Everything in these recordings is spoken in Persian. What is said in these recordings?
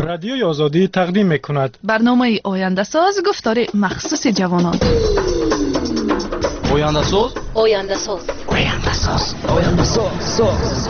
رادیوی آزادی تقدیم می‌کند. برنامه آینده ساز گفتار مخصوص جوانان. آینده ساز. آینده ساز. آینده ساز. آینده ساز.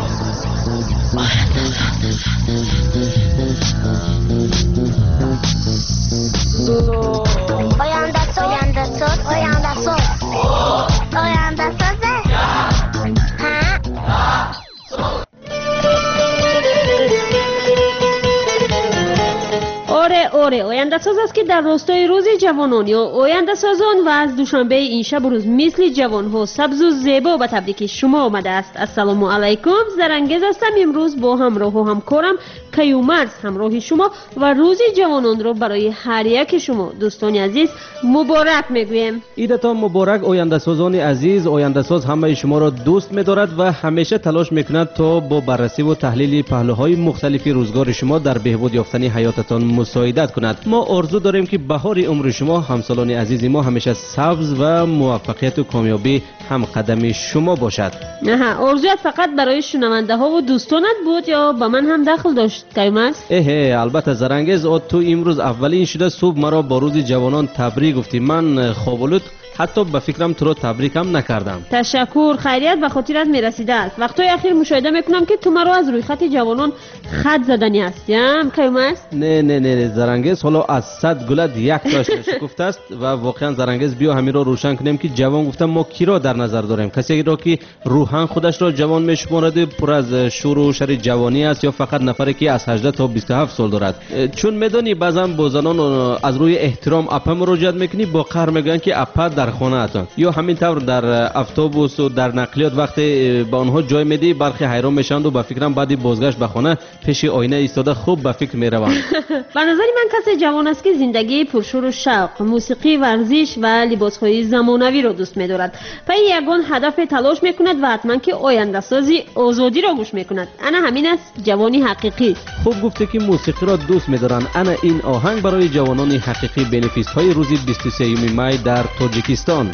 آره آینده ساز است که در راستای روز جوانان یا آینده سازان و از دوشنبه این شب و روز مثل جوان ها سبز و زیبا به تبریک شما آمده است. السلام علیکم، زرنگز هستم. امروز با همراه و همکارم کیومرز همراه شما و روز جوانان را برای هر یک شما دوستان عزیز مبارک میگویم. عیدتان مبارک آینده سازان عزیز. آینده ساز همه شما را دوست می‌دارد و همیشه تلاش می‌کند تا با بررسی و تحلیل پهلوهای مختلف روزگار شما در بهبود یافتن حیاتتان مساعدت کند. ما آرزو داریم که بهار عمر شما همسالان عزیز ما همیشه سبز و موفقیت و کامیابی هم قدم شما باشد. نه آرزویت فقط برای شنونده ها و دوستانت بود یا با من هم دخل داشت کیومرز؟ البته زرنگز، تو امروز اولین شده صبح مرا با روز جوانان تبریک گفتی. من خوابالود حتی به فکرم تو رو تبریک هم نکردم. تشکر، خیریت به خاطرت میرسیده است. وقتای اخیر مشاهده میکنم که تو مرا از روی خط جوانان خط زدنی هستیم کیومرز؟ نه زرنگز، حالا از 100 گلت یک تاش شکفته است و واقعا زرنگز بیا همین را روشن کنیم که جوان گفتم ما کی را در نظر داریم؟ کسی را که روحاً خودش را جوان میشمارد، پر از شور و شر جوانی است، یا فقط نفری که از 18 تا 27 سال دارد؟ چون میدانی بعضا با زنان از روی احترام اپا مراجعت میکنی، با قهر میگن که اپا در خانه اتان، یا همین طور در اتوبوس و در نقلیات وقتی با آنها جای میدی برخی حیران میشند و به فکرم بعدی بازگشت به خانه پیش آینه ایستاده خوب به فکر میروند. به نظر من کسی جوان است که زندگی پرشور و شوق، موسیقی، ورزش و لباسهای زمانوی را دوست می‌دارد. پای یگان هدف تلاش میکند و حتما که آینده سازی آزادی را گوش میکند. انا همین است جوانی حقیقی. خوب گفته که موسیقی را دوست می‌دارند. انا این آهنگ برای جوانان حقیقی بنفیس‌های روز 23 می در تاجیکستان.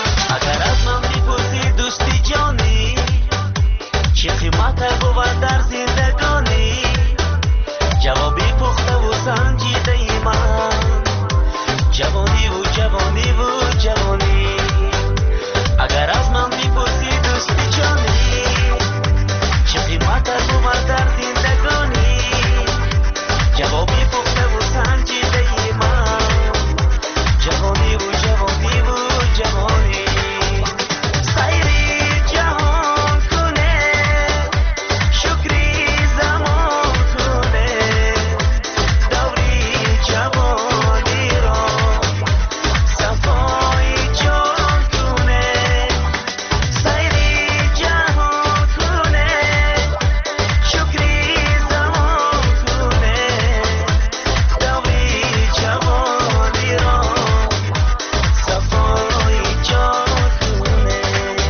اگر از من میپرسی دوستی جانی چه قیمت بود در زندگانی، جوابی پخته و سنجیده ای من جوانی و جوانی و جوانی. اگر از من میپرسی دوستی جانی چه قیمت بود در زندگانی، جوابی پخته و سنجیده ای من جوانی و جوانی و جوانی. سیری جهان کنه شکری زمان کنه، دوری جوانی را صفای جان کنه. سیری جهان کنه شکری زمان کنه، دوری جوانی را صفای جان کنه.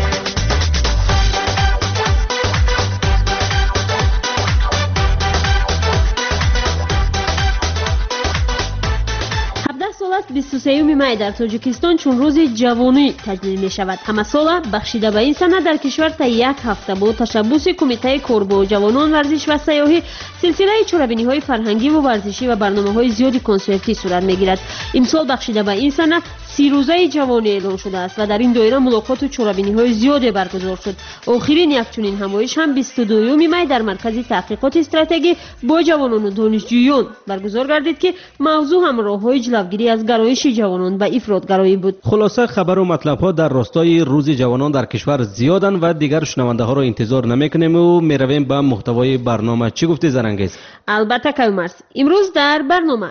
17 سال است 23 می در تاجیکستان چون روز جوانی تجلیل می شود. همه سال بخشیده به این سنه در کشور تا یک هفته با تشبث کمیته کار با جوانان ورزش و سیاحی سلسله چوربینی های فرهنگی و ورزشی و برنامه های زیادی کنسرتی صورت می گیرد. امسال بخشیده به این سنه 30 روزه جوانی اعلان شده است و در این دایره ملاقات و چوربینی های زیادی برگزار شد. آخرین یک چنین همایش هم 22 می در مرکز تحقیقات استراتژی با جوانان و دانشجویان برگزار گردید که موضوع هم راه‌های جلوگیری از گرایش جوانان به افراط‌گرایی بود. خلاصه خبر و مطلب ها در راستای روز جوانان در کشور زیادن و دیگر شنونده ها را انتظار نمیکنیم و میرویم به محتوای برنامه. چی گفتی زرنگز؟ البته کیومرز، امروز در برنامه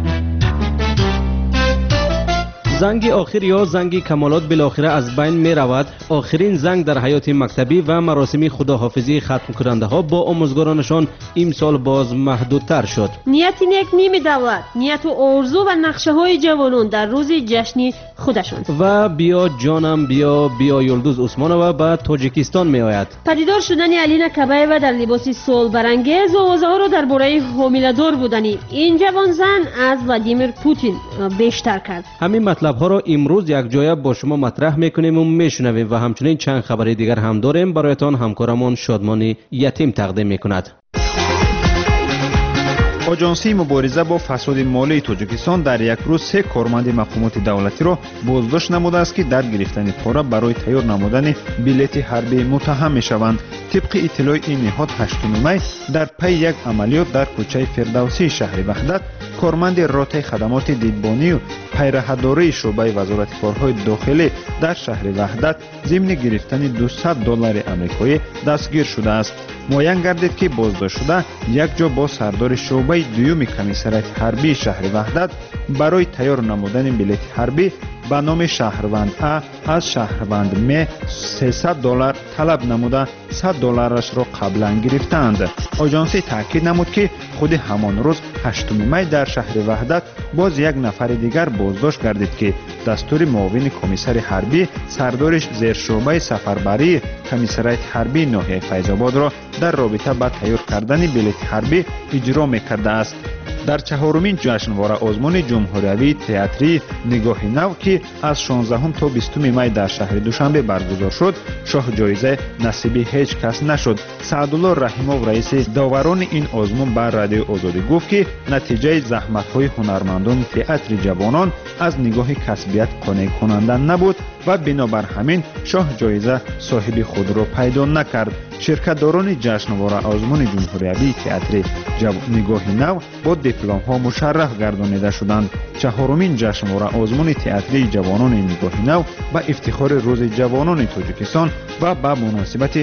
زنگ آخر یا زنگ کمالات بالاخره از بین می رود. آخرین زنگ در حیات مکتبی و مراسم خداحافظی ختم کننده ها با آموزگارانشان امسال باز محدودتر شد. نیت یک نیم دولت، نیت و آرزو و نقشه های جوانان در روز جشنی خودشان. و بیا جانم بیا یلدوز عثمانова به تاجیکستان می آید. پدیدار شدن علینا کبایوا در لباس سال برانگیز و آوازه ها را درباره حامله‌دار بودنی این جوان زن از ولادیمیر پوتین بیشتر کرد. همین مطلب ها را امروز یک جایه با شما مطرح میکنیم و میشنویم و همچنین چند خبر دیگر هم داریم. برایتان همکارمان شادمانی یتیم تقدیم میکند. آژانسی مبارزه با فساد مالی تاجیکستان در یک روز 3 کارمند مقامات دولتی را بازداشت نموده است که در گرفتن پول برای تیار نمودن بلیط حربی متهم می‌شوند. طبق اطلاع این نهاد 8 می در پی یک عملیات در کوچه فردوسی شهر وحدت کارمند رابطه خدمات دیدبانی و پیرهداری شعبه وزارت کارهای داخلی در شهر وحدت ضمن گرفتن $200 آمریکایی دستگیر شده است. معین گردید که بازداشت شده یک جا با سردار شعبه دوم کمیسریات حربی شهر وحدت برای تیار نمودن بلیط حربی به نام شهروند از شهروند م $300 طلب نموده $100 را قبلا گرفتند. آژانسی تاکید نمود که خود همان روز 8 می در شهر وحدت باز یک نفر دیگر بازداشت گردید که دستور معاون کمیسر حربی سردارش زیر شعبه سفربری کمیسریات حربی ناحیه فیض‌آباد را در رابطه با تیار کردن بلیط حربی اجرا می‌کرده است. در 4مین جشنواره آزمون جمهوریوی تئاتری نگاه نو که از 16 تا 20 می در شهر دوشنبه برگزار شد، شاه جایزه نصیب هیچ کس نشد. سعدالله رحیمов رئیس داوران این آزمون بر رادیو آزادی گفت که نتیجه زحمت‌های هنرمندان تئاتر جوانان از نگاه کسبیت قانع کننده نبود و بنابر همین شاه جایزه صاحب خود را پیدا نکرد. شرکت‌داران جشنواره آزمون جمهوریوی تئاتر نگاه نو با دیپلم‌ها مشرف گردانیده شدند. 4مین جشنواره آزمون تئاتری جوانان نگاه نو با افتخار روز جوانان تاجیکستان و با مناسبت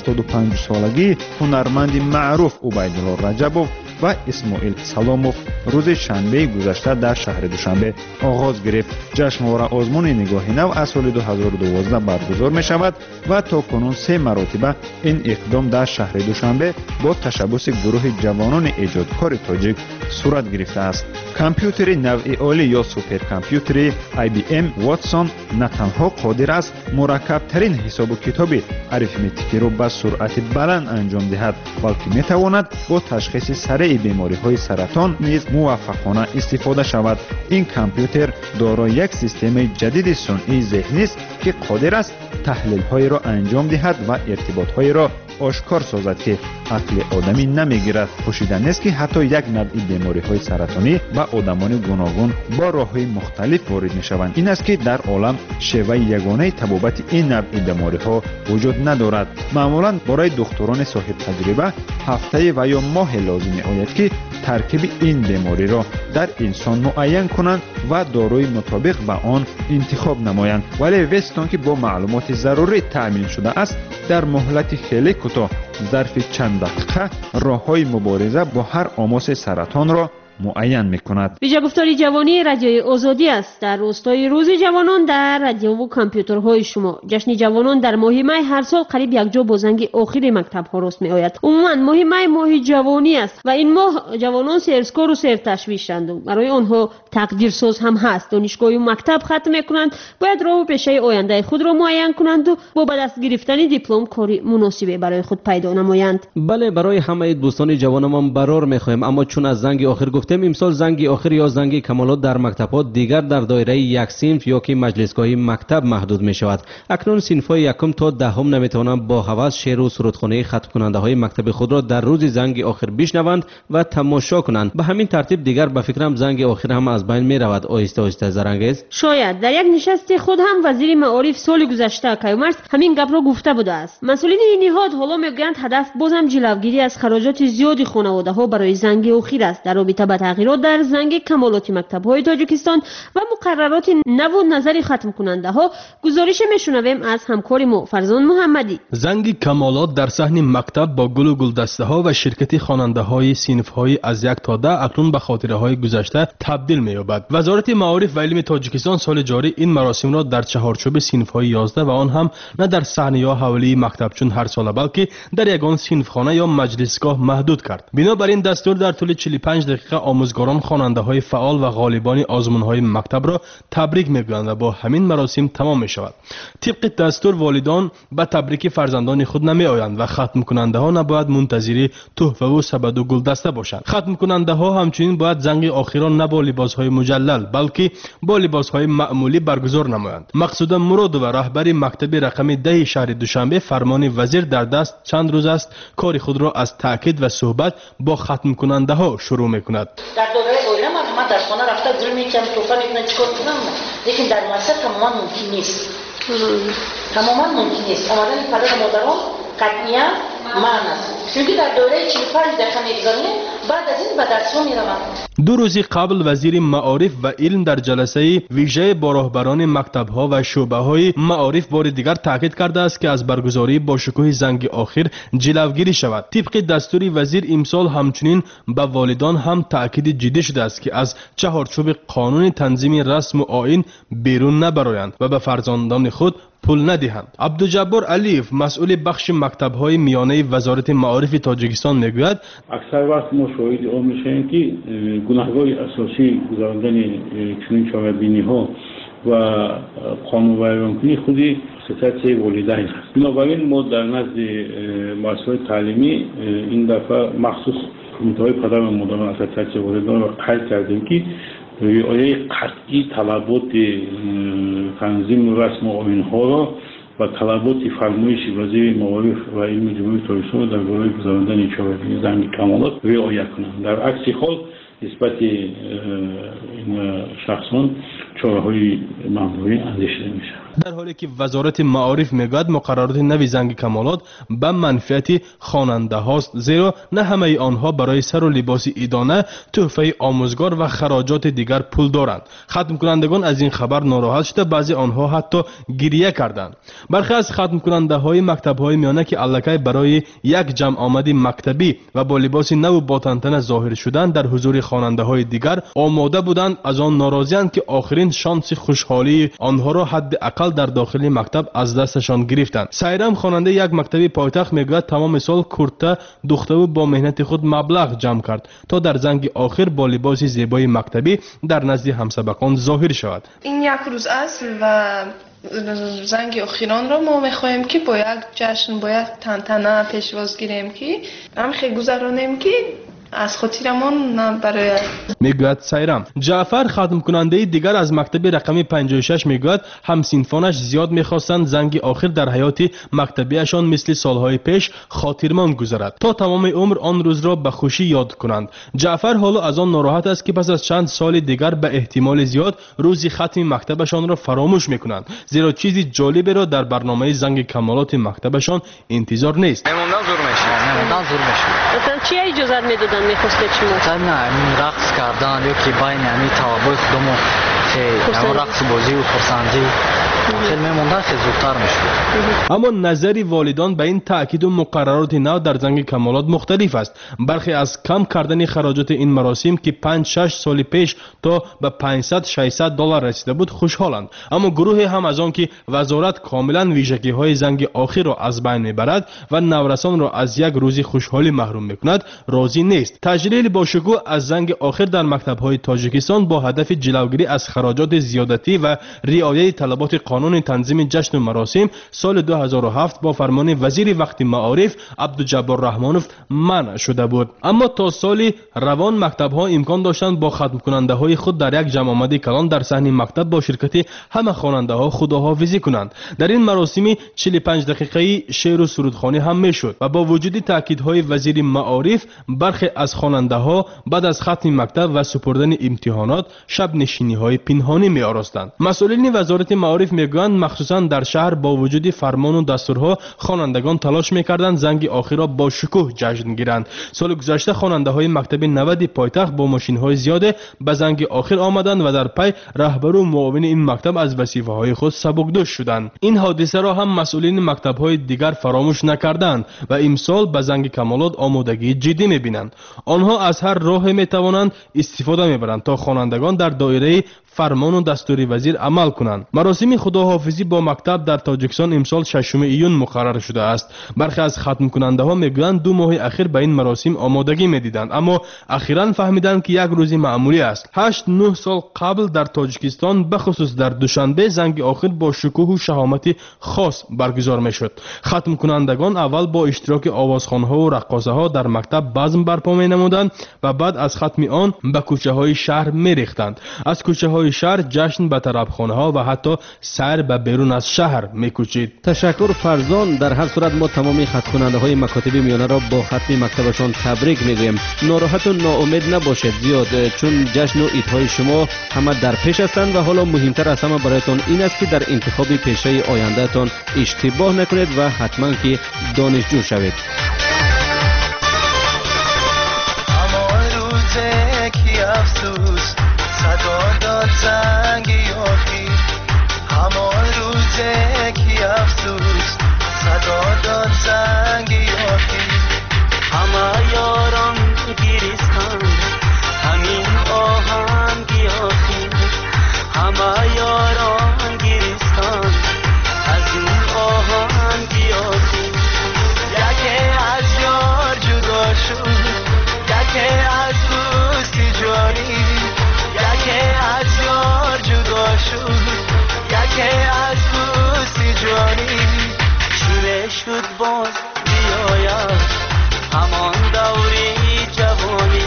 75 سالگی هنرمند معروف عبیدالله رجبov و اسماعیل سلامov روز شنبه گذشته در شهر دوشنبه آغاز گرفت. جشنواره آزمون نگاه نو از سال 2012 برگزار می شود و تا کنون 3 مرتبه این اقدام در شهر دوشنبه با تشبث گروه جوانان ایجادکار تاجیک صورت گرفته است. کامپیوتر نوع عالی یا سوپر کامپیوتر IBM واتسون نه تنها قادر است مرکب ترین حساب و کتاب اریتمتیکی را با سرعت بلند انجام دهد، بلکه می تواند با تشخیص سریع بیماری های سرطان نیز موفقانه استفاده شود. این کامپیوتر دارای یک سیستم جدید صنعی ذهنی است که قادر است تحلیل های را انجام دهد و ارتباط های را آشکار سازد که عقل آدمی نمیگیرد. پوشیدن است که حتی یک نوع بیماری های سرطانی و آدمان گوناگون با راه های مختلف وارد می شوند. این است که در عالم شیوه یگانه طبابت این نوع بیماری ها وجود ندارد. معمولا برای دکتران صاحب تجربه هفته و یا ماه لازم آید که ترکیب این بیماری را در انسان معین کنند و داروی مطابق به آن انتخاب نمایند. ولی وستون که با معلومات ضروری تأمین شده است در مهلت خیلی کوتاه ظرف چند دقیقه راه‌های مبارزه با هر آماس سرطان را معین می‌کند. ویژه گفتاری جوانی رادیوی آزادی است. در راستای روز جوانان در رادیو و کامپیوترهای شما جشن جوانان در ماه می هر سال قریب یک جا با زنگ آخر مکتب‌ها راست می‌آید. عموما ماه می ماه جوانی است و این ماه جوانان سرسکار و سرتشویش‌اند. برای آنها تقدیرساز هم هست. دانشگاه و مکتب ختم می‌کنند، باید راه و پیشه آینده خود را معین کنند و با به دست گرفتن دیپلم کاری مناسب برای خود پیدا نمایند. بله، برای همه دوستان جوانمان برار می‌خوایم، اما چون از زنگ آخر گفتیم، امسال زنگ آخر یا زنگ کمالات در مکتب‌ها دیگر در دایره یک صنف یا که مجلسگاه مکتب محدود می شود. اکنون صنف‌های یکم تا دهم نمیتوانند با هوس شعر و سرودخوانی ختم کننده های مکتب خود را در روز زنگ آخر بشنوند و تماشا کنند. به همین ترتیب دیگر به فکرم زنگ آخر هم از بین می رود. آهسته آهسته زرنگیز شاید در یک نشست خود هم وزیر معارف سال گذشته کیومرث همین گپ را گفته بوده است. مسئولین این نهاد حالا میگویند هدف بازم جلوگیری از خراجات زیادی خانواده‌ها برای زنگ آخر است. در رابطه با تغییرات در زنگ کمالات مکتب‌های تاجیکستان و مقررات نو و نظر ختم کننده ها گزارش میشنویم از همکار ما فرزان محمدی. زنگ کمالات در صحن مکتب با گل و گلدسته ها و شرکت خواننده های صنف های از 1 تا 10 اکنون به خاطره های گذشته تبدیل می‌یابد. وزارت معارف و علم تاجیکستان سال جاری این مراسم را در چهارچوب صنف های 11 و آن هم نه در صحنه یا حوالی مکتب چون هر سال بلکه در یگان صنف خانه یا مجلسگاه محدود کرد. بنابراین دستور در طول 45 دقیقه آموزگاران خواننده‌های فعال و غالبان آزمون‌های مکتب را تبریک می‌گویند و با همین مراسم تمام می‌شود. طبق دستور والدان به تبریک فرزندان خود نمی‌آیند و ختم کننده‌ها نباید منتظر تحفه و سبد و گلدسته باشند. ختم کننده‌ها همچنین باید زنگ آخران نه با لباس‌های مجلل بلکه با لباس‌های معمولی برگزار نمایند. مقصود مراد و رهبر مکتب رقم 10 شهر دوشنبه فرمان وزیر در دست چند روز است کار خود را از تاکید و صحبت با ختم کننده ها شروع میکند. در دوره اوله من در خانه رفته گل میکنم توفا میکنم چیکار کنم، لیکن در مؤسسه تماما ممکن نیست. تماما ممکن نیست. آمدن پدر و مادران قطعیاً معنی است. چون در دوره 45 دقیقه میگذاریم بعد از این به درس‌ها میروم. 2 روز قبل وزیر معارف و علم در جلسه ویژه با راهبران مکتب‌ها و شعبه‌های معارف بار دیگر تاکید کرده است که از برگزاری با شکوه زنگ آخر جلوگیری شود. طبق دستور وزیر امسال همچنین به والدان هم تاکید جدی شده است که از چهارچوب قانون تنظیم رسم و آیین بیرون نبرایند و به فرزندان خود پول ندهند. عبدالجبار علیف مسئول بخش مکتب‌های میانه وزارت معارف تاجیکستان میگوید اکثر وقت ما شاهد آن میشیم که گناهکار اساسی گذراندن چنین چاره‌بینی‌ها و قانون‌ورزی خودی خصوصیت والدین است. بنابراین ما در نزد مؤسسات تعلیمی این دفعه مخصوص کمیته‌های پدر و مادران اساسیت والدین را قید کردیم که رعایت قطعی طلبات تنظیم رسم و آیین‌ها را و طلبات فرمایش وزیر معارف و علم جمهوری تاجیکستان درباره گذراندن چهاربینی زنگ کمالات رعایت کنند. در عکس حال نسبت این شخصان چاره‌های ممنوعی اندیشیده می‌شود. در حالی که وزارت معارف میگوید مقررات نوی زنگ کمالات به منفعت خواننده هاست، زیرا نه همه آنها برای سر و لباس عیدانه، تحفه آموزگار و خراجات دیگر پول دارند. ختم کنندگان از این خبر ناراحت شده، بعضی آنها حتی گریه کردند. برخی از ختم کننده های مکتب های میانه که الکی برای یک جمع آمد مکتبی و با لباس نو با تنتنه ظاهر شدن در حضور خواننده های دیگر آماده بودند، از آن ناراضی‌اند که آخرین شانس خوشحالی آنها را حداقل در داخل مکتب از دستشان گرفتند. سایرام خواننده یک مکتبی پایتخت میگوید تمام سال کرته دوخته و با مهنت خود مبلغ جمع کرد تا در زنگ آخر با لباس زیبای مکتبی در نزد همسبکان ظاهر شود. این یک روز است و زنگ آخران را ما میخواهیم که با یک جشن با یک تنتنه پیشواز گیریم که همخی گذرانیم که از خاطرمان برای میگوید سایرام. جعفر ختم کننده دیگر از مکتب رقم 56 میگوید همسینفانش زیاد میخواستند زنگ آخر در حیات مکتبیشان مثل سالهای پیش خاطرمان گذرد تا تمام عمر آن روز را به خوشی یاد کنند. جعفر حالا از آن ناراحت است که پس از چند سال دیگر به احتمال زیاد روزی ختم مکتبشان را فراموش میکنند، زیرا چیزی جالبی را در برنامه زنگ کمالات مکتبشان انتظار نیست. نموندن زور میشه. مثلا چی اجازه میدادن میخواسته چی مثلا این رقص کردن یا که بین یعنی توابع خودمون که رقص بازی و خرسندی خیلی میموندن خیلی زودتر میشود. اما نظر والدان به این تاکید و مقررات نو در زنگ کمالات مختلف است. برخی از کم کردن خراجات این مراسم که 5-6 سال پیش تا به $500-600 رسیده بود خوشحالند، اما گروه هم از آن که وزارت کاملا ویژگی های زنگ آخر را از بین میبرد و نورسان را از یک روزی خوشحالی محروم میکند راضی نیست. تجلیل با شکوه از زنگ آخر در مکتب های تاجیکستان با هدف جلوگیری از خراجات زیادتی و رعایت طلبات قانون تنظیم جشن و مراسم سال 2007 با فرمان وزیر وقت معارف عبدالجبار رحمانوف منع شده بود. اما تا سال روان مکتب ها امکان داشتند با ختم کننده های خود در یک جمع آمد کلان در صحن مکتب با شرکت همه خواننده ها خداحافظی کنند. در این مراسم 45 دقیقه‌ای شعر و سرودخوانی هم میشد و با وجود تاکیدهای وزیر معارف برخی از خواننده ها بعد از ختم مکتب و سپردن امتحانات شب نشینی های پنهانی می آراستند. مسئولین وزارت معارف میگویند مخصوصا در شهر با وجود فرمان و دستورها خوانندگان تلاش میکردند زنگ آخر را با شکوه جشن گیرند. سال گذشته خواننده های مکتب 90 پایتخت با ماشین های زیاده به زنگ آخر آمدند و در پی رهبر و معاون این مکتب از وظیفه های خود سبکدوش شدند. این حادثه را هم مسئولین مکتب های دیگر فراموش نکردند و امسال به زنگ کمالات آمادگی جدی میبینند. آنها از هر راه میتوانند استفاده میبرند تا خوانندگان در دایره فرمان و دستور وزیر عمل کنند. مراسم خداحافظی با مکتب در تاجیکستان امسال 6 ایون مقرر شده است. برخی از ختم کننده ها میگویند 2 ماه اخیر به این مراسم آمادگی میدیدند، اما اخیراً فهمیدند که یک روزی معمولی است. 8-9 سال قبل در تاجیکستان به خصوص در دوشنبه زنگ آخر با شکوه و شهامت خاص برگزار میشد. ختم کنندگان اول با اشتراک آوازخوان‌ها و رقاصه‌ها در مکتب بزم برپا می‌نمودند و بعد از ختم آن به کوچه‌های شهر می‌ریختند. از کوچه‌های شهر جشن به طربخانه‌ها و حتی سیر به بیرون از شهر می‌کوچید. تشکر فرزان. در هر صورت ما تمامی ختم کننده‌های مکاتب میانه را با ختم مکتبشان تبریک می‌گوییم. ناراحت و ناامید نباشید زیاد، چون جشن و عیدهای شما همه در پیش هستند و حالا مهمتر از همه برایتان این است که در انتخاب پیشه آیندهتان اشتباه نکنید و حتما که دانشجو شوید. افسوس صدا داد زنگی آخیر، همان روزه که افسوس صدا داد زنگی آخیر. همه یاران گریستان همین آهنگی آخیر، همه یاران گریستان از این آهنگی آخیر. یکی از یار جدا شد، یکی از جانی، یکی از یار جدا شد، یکی از دوستی جانی. چی شد باز بیاید همان دوری جوانی.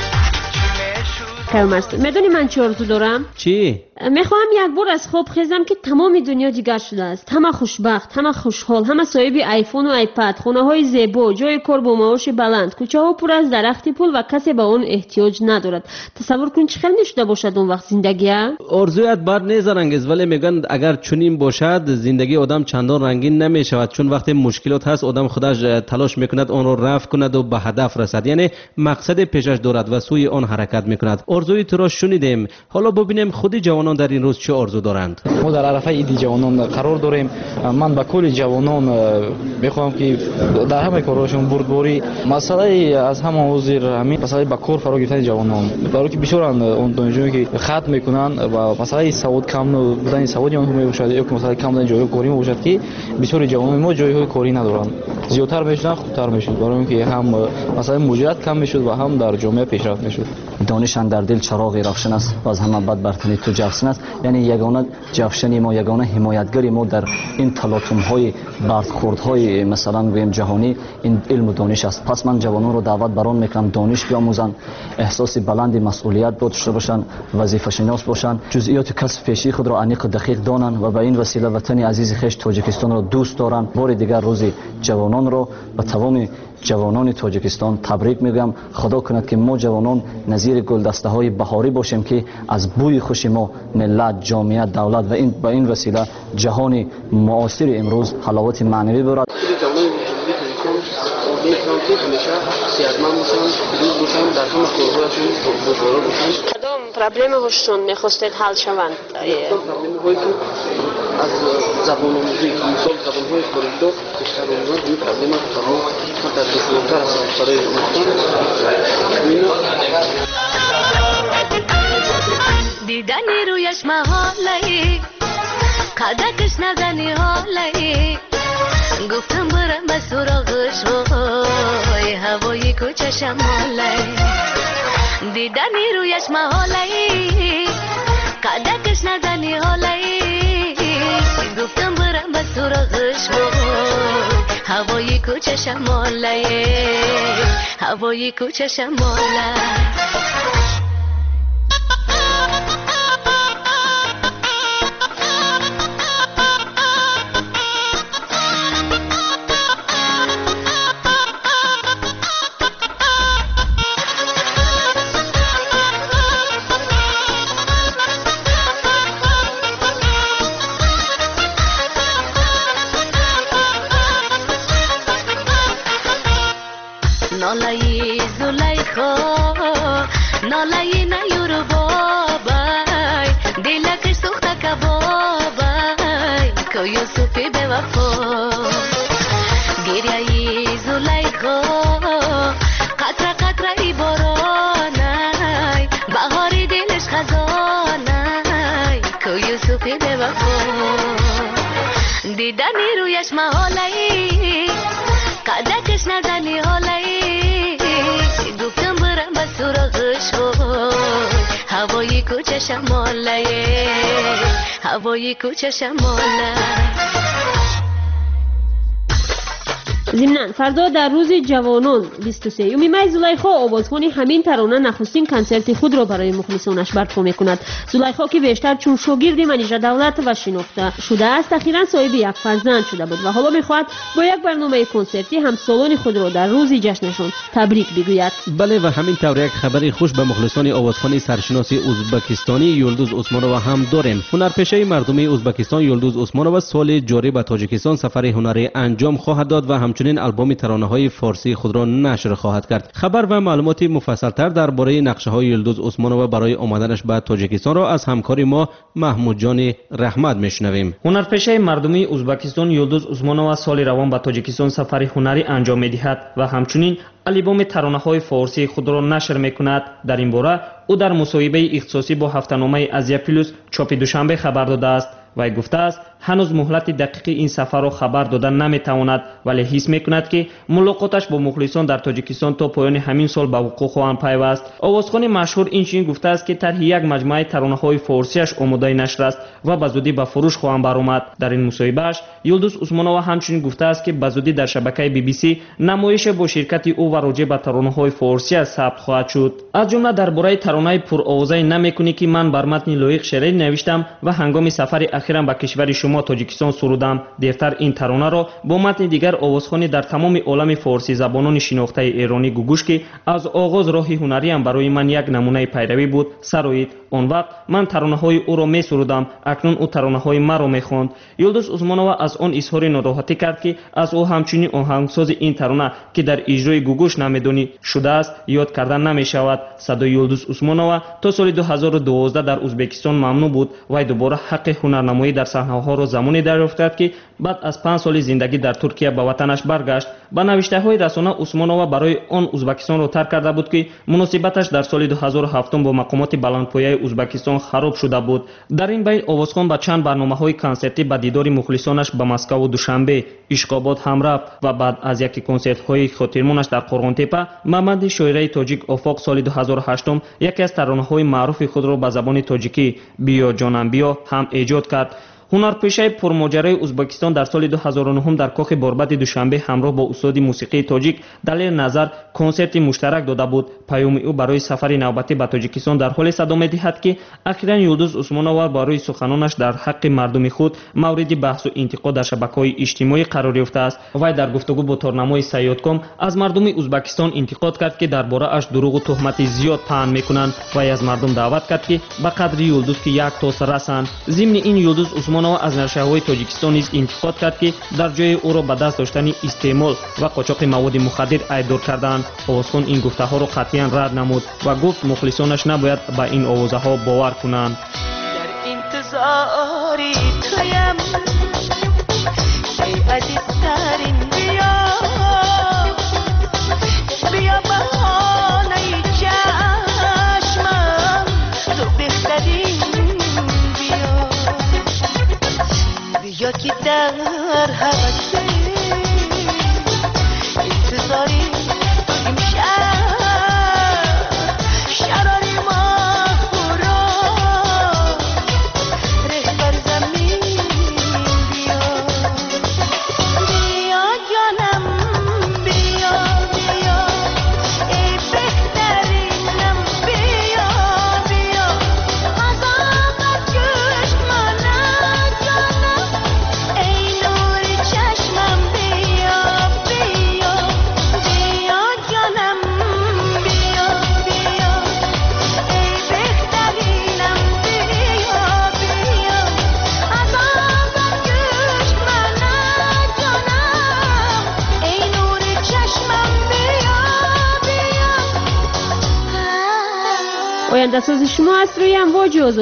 میدونی من چه آرزو دارم؟ چی؟ میخواهم یک بار از خواب خیزم که تمام دنیا دیگر شده است، همه خوشبخت، همه خوشحال، همه صاحب آیفون و آیپد، خانه های زیبا، جای کار با معاش بلند، کوچه ها پر از درخت پول و کسی به اون احتیاج ندارد. تصور کن چه خیلی نشده باشد اون وقت زندگی. آرزویت بر نیزرنگیز، ولی میگن اگر چنین باشد زندگی آدم چندان رنگین نمیشود، چون وقتی مشکلات هست آدم خودش تلاش میکند آن را رفع کند و به هدف رسد، یعنی مقصد پیشش دارد و سوی آن حرکت میکند. آرزوی تو را شنیدیم، حالا ببینیم خودی جوانان در این روز چه آرزو دارند. ما در عرفه عید جوانان قرار داریم. من به کل جوانان میخوام که در همه کارهاشون بردباری مسئله از همه حاضر همین مسئله به کار فرا گرفتن جوانان، برای که بسیار اون دانشجویی که خط میکنن و مسئله سواد کم بودن سوادی آنها میباشد یا که مسئله کم بودن جای کاری میباشد که بسیار جوانان ما جای کاری ندارن، زیادتر میشن خوبتر میشد، برای اینکه هم مسئله مجرد کم میشد و هم در جامعه پیشرفت میشد. دانشان در دل چراغی روشن است و از همه بدبرترین تو جوشن است، یعنی یگانه جوشنی ما، یگانه حمایتگری ما در این تلاطم‌های برخوردهای مثلا گویم جهانی این علم و دانش است. پس من جوانان رو دعوت بران میکنم دانش بیاموزند، احساس بلند مسئولیت داشته باشند، وظیفه شناس باشند، جزئیات کسب پیشی خود را عمیق و دقیق دانند و به این وسیله وطن عزیز خویش تاجیکستان را دوست دارند. بار دیگر روز جوانان را به تمام جوانان تاجیکستان تبریک میگم. خدا کند که ما جوانان نظیر گلدسته های بهاری باشیم که از بوی خوش ما ملت، جامعه، دولت و به این وسیله جهان معاصر امروز حلاوت معنوی برد. کدام پرابلم هاشون میخواستید حل شوند؟ از زبان آموزی مثال زبان‌های خارجی بیشتر اونها این پرابلم تمام در دشوارتر است برای دیدنی رویش محاله، قدکش نزنی حاله، گفتم برم به سراغش وای هوای کوچه شماله. دیدنی رویش محاله، قدکش نزنی حاله، گفتم برم به سراغش وای هوای کوچه شماله، هوای کوچه شماله. نالایی زلیخا نالایی نیورو بابای دلکش سوخته کبابای که یوسفی به وفا گریایی زلیخا قطره قطره ای بارانای بهاری دلش خزانای قاتل وفا دیدنی رویش محاله‌ای قدکش نزنی حاله‌ای گفتم برم به سراغش هوای کوچه شماله هوای کوچه شماله. ضمناً فردا در روز جوانان 23 می زلیخا آوازخوان همین ترانه نخستین کنسرت خود را برای مخلصانش برپا میکند. زلیخا که بیشتر چون شاگرد منیژه دولت و شناخته شده است اخیراً صاحب یک فرزند شده بود و حالا میخواهد با یک برنامه کنسرتی همسالان خود را در روز جشنشان تبریک بگوید. بله و همین طور یک خبری خوش به مخلصان آوازخوان سرشناس ازبکستانی یلدوز عثمانووا هم داریم. هنرپیشه مردمی ازبکستان یلدوز عثمانووا سال جاری به تاجیکستان سفر هنری انجام خواهد داد و همچنین البوم ترانه‌های فارسی خود را نشر خواهد کرد. خبر و معلومات مفصل‌تر درباره نقشه‌های یلدوز عثمانووا برای آمدنش به تاجیکستان را از همکار ما محمود جان رحمت میشنویم. هنرپیشه مردمی ازبکستان یلدوز عثمانووا سال روان به تاجیکستان سفر هنری انجام می‌دهد و همچنین البوم ترانه‌های فارسی خود را نشر می‌کند. در این باره او در مصاحبه اختصاصی با هفته‌نامه آزیا پلوس چاپ دوشنبه خبر داده است. وی گفته است هنوز مهلت دقیق این سفر را خبر دادن نمیتواند ولی حس میکند که ملاقاتش با مخلصان در تاجیکستان تا پایان همین سال به وقوع خواهد پیوست. آوازخوان مشهور اینچنین گفته است که طرح یک مجموعه ترانه‌های فارسیش آماده نشر است و به زودی به فروش خواهد برآمد. در این مصاحبهش یلدوز عثمانووا همچنین گفته است که به زودی در شبکه BBC نمایش با شرکت او و راجع به ترانه‌های فارسی ثبت خواهد شد. از جمله درباره ترانه پرآوازه نمیکنی که من بر متن لایق شعری نوشتم و هنگام سفر اخیرم به کشور شما تاجیکستان سرودم. دیرتر این ترانه را با متن دیگر آوازخوانی در تمام عالم فارسی زبانان شناخته ایرانی گوگوش که از آغاز راه هنری هم برای من یک نمونه پیروی بود سرایید. آن وقت من ترانه های او را می سرودم، اکنون او ترانه های مرا می خواند. یلدوز عثمانووا از آن اظهار ناراحتی کرد که از او همچنین آهنگساز این ترانه که در اجرای گوگوش نمیدانی شده است یاد کردن نمی شود. صدای یلدوز عثمانووا تا سال 2012 در ازبکستان ممنوع بود و دوباره حق هنرنمایی در صحنه ها را زمانی دریافت کرد که بعد از 5 سال زندگی در ترکیه به وطنش برگشت. با نوشته های رسانه عثمانووا برای آن ازبکستان را ترک کرده بود که مناسبتش در سال 2007 با مقامات بلندپایه ازبکستان خراب شده بود. در این بین آوازخوان با چند برنامه‌های کنسرتی به دیدار مخلصانش به مسکو و دوشنبه اشقاباد هم رفت و بعد از یکی کنسرت‌های خاطرمانش در قرغانتپه محمد شاعره تاجیک افاق سال 2008 یکی از ترانه‌های معروف خود را به زبان تاجیکی بیا جانم بیا هم ایجاد کرد. هنرپیشه پرماجرای ازبکستان در سال 2009 در کاخ باربد دوشنبه همراه با استاد موسیقی تاجیک دلیل نظر کنسرت مشترک داده بود. پیام او برای سفر نوبتی به تاجیکستان در حال صدا می‌دهد که اخیراً یلدوز عثمانووا برای سخنانش در حق مردم خود مورد بحث و انتقاد در شبکه‌های اجتماعی قرار یافته است. وی در گفتگو با تارنمای سیادکام از مردم ازبکستان انتقاد کرد که درباره اش دروغ و تهمت زیاد پهن می‌کنند و از مردم دعوت کرد که به قدر یلدوز که یک تاس رسند. ضمن این یلدوز عثمانووا از نشریه‌های تاجیکستان نیز انتقاد کرد که در جای او را به دست داشتن استعمال و قاچاق مواد مخدر ایدار کردند. آوازخوان این گفته‌ها را قطعاً رد نمود و گفت مخلصانش نباید به این آوازه‌ها باور کنند. در انتظاری تویم ای عزیزترین بیا بیا بهانه چشمم تو بهترین بیا که در هوس انتظاری تویم شراری ما را رهبر زمین بیا بیا جانم بیا بیا ای بهترینم بیا بیا از آغاز گشت منم جانم ای نور چشمم بیا بیا بیا جانم بیا بیا ای بهترینم بیا بیا از آغاز گشت منم جانم ای نور چشمم بیا بیا. آینده ساز شما از روی امواج آزادی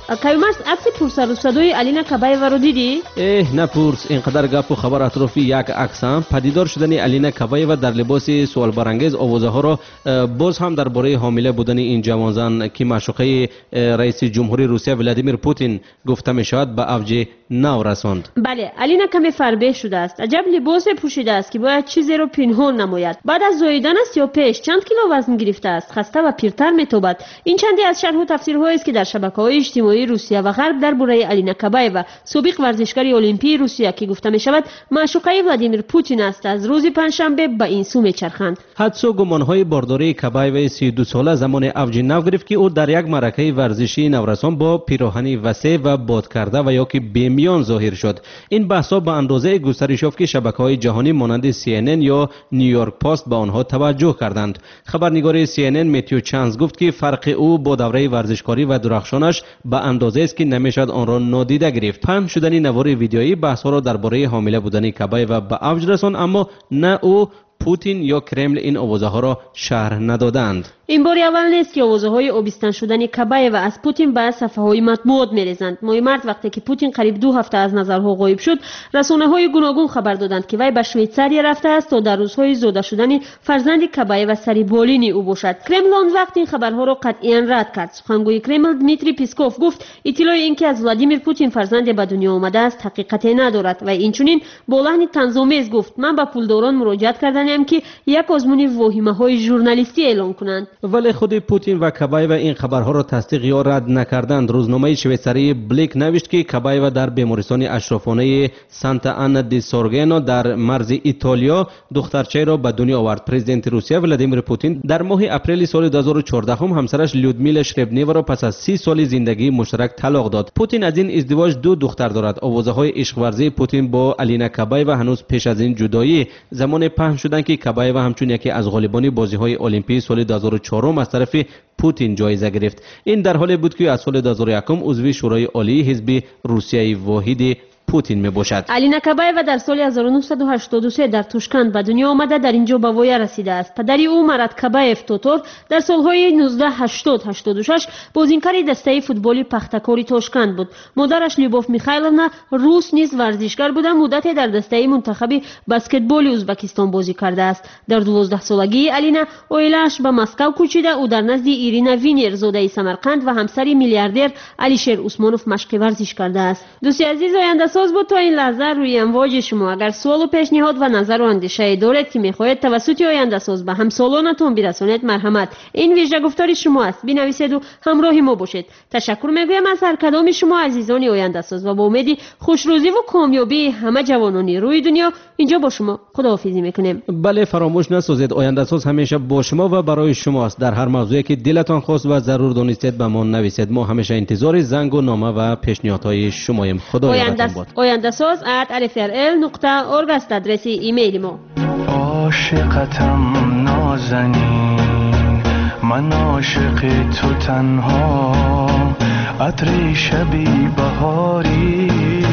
کایومرس عکس پرسر و صدای الینا کابایوا رو دیدی؟ نپرس، اینقدر گپ و خبر اطرافی یک عکس هم پدیدار شدن الینا کابایوا در لباس سوال برانگیز آوازه ها را باز هم درباره حامله بودن این جوانزن که معشوقه رئیس جمهوری روسیه ولادیمیر پوتین گفته می شود به اوج نو رساند. بله، الینا کمی فربه شده است. عجب لباس پوشیده است که باید چیزی رو پنهان نماید. بعد از زاییدن است یا پیش چند کیلو وزن گرفته است، خسته و پیرتر میتوبد. این چندی از شرح و تفسیرهایی است که در شبکه‌های اجتماعی روسیه و غرب درباره الینا کابایوا سابق ورزشکار المپی روسیه که گفته می شود معشوقه ولادیمیر پوتین است از روز پنجشنبه به این سو میچرخند. حدس و گمان‌های بارداری کابایوا 32 ساله زمان اوج نو گرفت که او در یک معرکه ورزشی نورسان با پیراهنی وسیع و باد کرده و یا که بیمیان ظاهر شد. این بحث‌ها به اندازه گسترش یافت که شبکه‌های جهانی مانند CNN یا نیویورک پست به آنها توجه کردند. خبرنگار CNN متیو چانس گفت که فرق او با دوره ورزشکاری و درخشانش به اندازه است که نمیشد آن را نادیده گرفت. پخش شدن نوار ویدیویی بحث‌ها را درباره حامله بودن کابایوا به اوج رساند، اما نه او، پوتین یا کرمل این آوازه ها را شرح ندادند. این بار اول نیست که آوازه های آبستن شدن کابایوا از پوتین به صفحه های مطبوعات میریزند. ماه مارس وقتی که پوتین قریب 2 هفته از نظرها غایب شد، رسانه های گوناگون خبر دادند که وی به شویتزاریا رفته است تا در روزهای زاده شدن فرزند کابایوا سری بالین او باشد. کرمل آن وقت این خبرها را قطعا رد کرد. سخنگوی کرمل دمیتری پیسکوف گفت اطلاع اینکه از ولادیمیر پوتین فرزند به دنیا آمده است حقیقت ندارد و اینچنین با لحن طنزآمیز گفت من به پولداران مراجعه کردم که یک آزمون واهمه‌های ژورنالیستی اعلام کنند. ولی خود پوتین و کابایوا این خبرها را تصدیق یا رد نکردند. روزنامه شویتزاری بلیک نوشت که کابایوا در بیمارستان اشرافانه سانتا آنا دی سورگنو در مرز ایتالیا دخترچه را به دنیا آورد. پرزیدنت روسیه ولادیمیر پوتین در ماه اپریل سال 2014 همسرش لودمیلا شربنیوا را پس از 30 سال زندگی مشترک طلاق داد. پوتین از این ازدواج 2 دختر دارد. آوازه‌های عشق ورزی پوتین با الینا کابایوا هنوز پیش از این جدایی زمان پهن شدند که کابایوا همچون یکی از غالبان بازی‌های المپی سال 2004 از طرف پوتین جایزه گرفت. این در حالی بود که از سال 2001 عضو شورای عالی حزب روسیه واحد پوتین می باشد. الینا کابایوا در سال 1983 در توشکند به دنیا آمده در اینجا به وای رسیده است. پدری او مراد کابایف توتور در سالهای 1980-86 بازیکن دسته فوتبالی پختکاری توشکند بود. مادرش لیوبوف میخایلونا روس نیز ورزشکار بود. مدتی در دسته منتخب بسکتبال ازبکستان بازی کرده است. در 12 سالگی الینا اویلش به مسکو کوچیده. او در نزد ایرینا وینیر زاده سمرقند و همسر میلیاردر علیشیر عثمانوف مشق ورزش کرده است. دوستی عزیز، آینده ساز بود تا این لحظه روی امواج شما. اگر سوال و پیشنهاد و نظر و اندیشه دارید که میخواهید توسط آینده ساز به همسالانتون برسانید، مرحمت این ویژه گفتار شما است. بنویسید و همراه ما باشید. تشکر میگویم از هر کدام شما عزیزان آینده ساز و با امید خوشروزی و کامیابی همه جوانان روی دنیا اینجا با شما خداحافظی میکنیم. بله، فراموش نسازید آینده ساز همیشه با شما و برای شماست. در هر موضوعی که دلتان خواست و ضرور دانستید به ما نویسید. ما همیشه انتظار زنگ و نامه و پیشنهادهای شماییم. خدا یارتون باد. آینده ساز @rfrl.org است آدرس ایمیل ما. عاشقتم نازنین، من عاشق تو تنها، عطر شبی بهاری،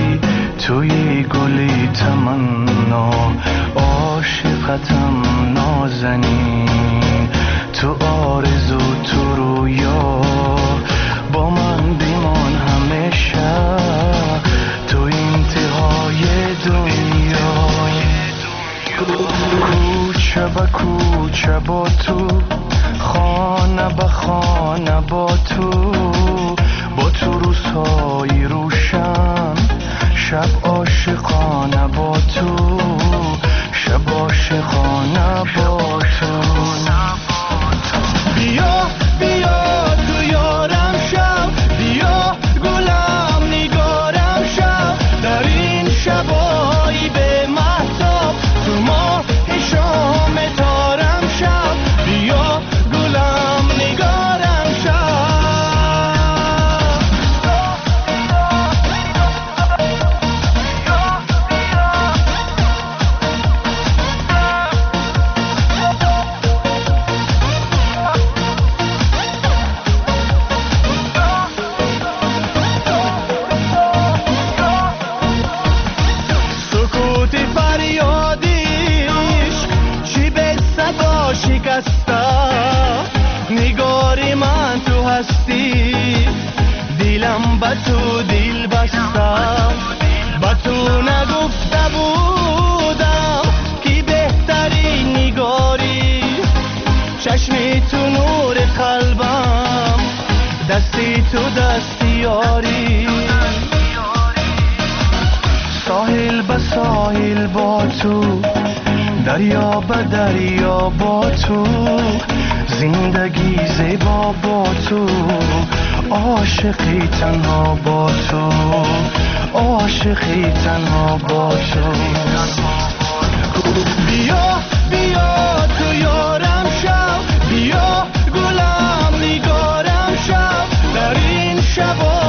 توی گلی تمنا. عاشقتم نازنین، تو آرزو تو رویا، با من بیمان همیشه تو انتهای دنیا. کوچه به کوچه با تو، خانه به خانه با تو روزهای روشن، شب عاشقانه با تو، شب عاشقانه با تو. بیا بیا توی تو دل بستم با تو نگفته بودم که بهترین نگاری چشمی تو نور قلبم دستی تو دستیاری ساحل به ساحل با تو دریا به دریا با تو زندگی زیبا با تو عاشقی تنها با تو عاشقی تنها با تو بیا بیا تو یارم شو بیا گلم نگارم شو در این شبا